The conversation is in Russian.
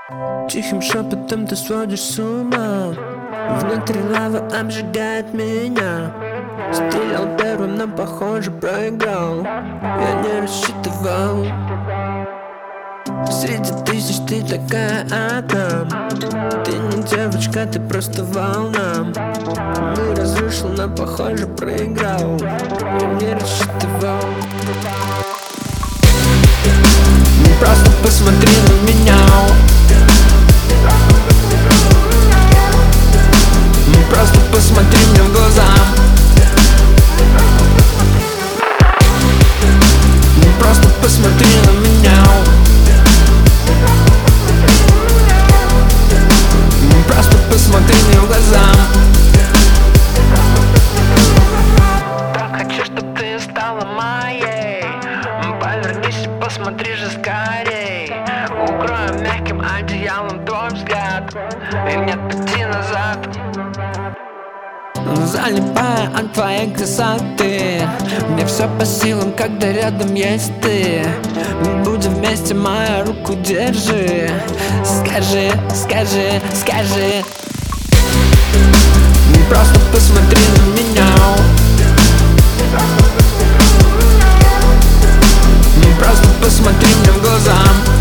Тихим шепотом ты сводишь с ума. Внутри лава обжигает меня. Стрелял первым, но похоже проиграл. Я не рассчитывал. Среди тысяч ты такая одна. Ты не девочка, ты просто волна. Мир разрушил, но похоже проиграл. Я не рассчитывал. Просто посмотри на меня. Просто посмотри мне в глаза. Просто посмотри на меня. Просто посмотри мне в глаза. Так хочу, чтоб ты стала моей. Повернись и посмотри же скорей. Укрою мягким одеялом твой взгляд, и нет пути назад. Залипая от твоей красоты, мне все по силам, когда рядом есть ты. Будем вместе, мою руку держи. Скажи, скажи, скажи. Просто посмотри на меня. Просто посмотри мне в глаза.